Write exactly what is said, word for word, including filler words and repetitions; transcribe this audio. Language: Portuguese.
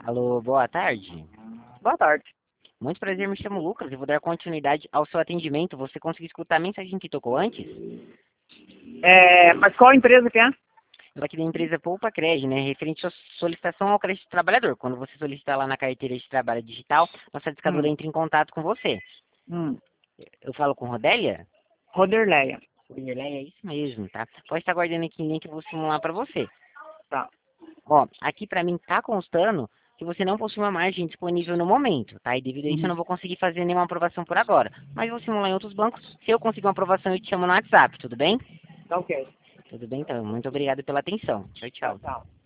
Alô, boa tarde. Boa tarde. Muito prazer, me chamo Lucas e vou dar continuidade ao seu atendimento. Você conseguiu escutar a mensagem que tocou antes? É, mas qual empresa que é? Eu aqui da empresa Poupa Cred, né? Referente à solicitação ao crédito trabalhador. Quando você solicitar lá na carteira de trabalho digital, nossa discadora Hum, entra em contato com você. hum. Eu falo com Rodélia? Roderleia. Rodélia, é isso mesmo, tá? Pode estar guardando aqui o link que eu vou simular para você. Tá. Ó, aqui para mim tá constando que você não possui uma margem disponível no momento, tá? E devido a isso eu Uhum. não vou conseguir fazer nenhuma aprovação por agora. Mas vou simular em outros bancos. Se eu conseguir uma aprovação, eu te chamo no WhatsApp, tudo bem? Tá ok. Tudo bem, então. Muito obrigado pela atenção. Tchau, Tchau, tchau. tchau.